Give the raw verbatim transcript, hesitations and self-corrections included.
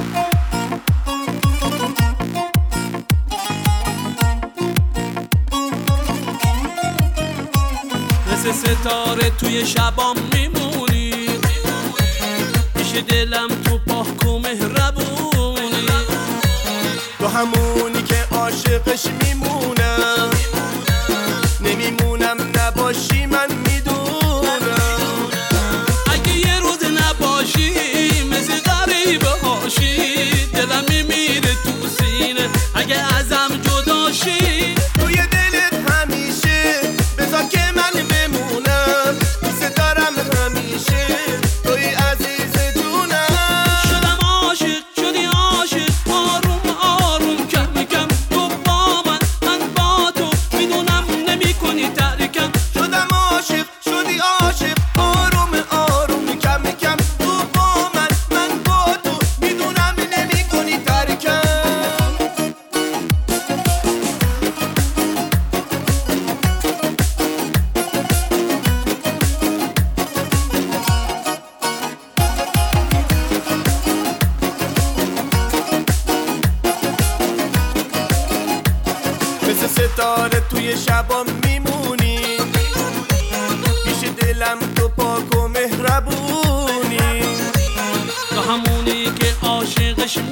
مثل ستاره توی شبام میمونی، پیش دلم تو پاک و مهربونی، تو همونی که عاشقش میمونم، نمیمونم نباشی من میدونم. اگه یه روز نباشی مثل غریبه هاشی، دلم میمیره تو سینه اگه ازم جداشی. توی دلت همیشه بذار که من بمونم، دوست دارم همیشه توی عزیز جونم. شدم عاشق شدی عاشق، آروم آروم کم کم تو با من، من با تو میدونم نمی کنی ترکم. شدم عاشق شدی عاشق، آروم آروم کم کم تو با من، من با تو میدونم نمی کنی ترکم. مثل ستاره توی شبام میمونی، پیش دلم تو پاک و مهربونی، تو همونی که عاشقش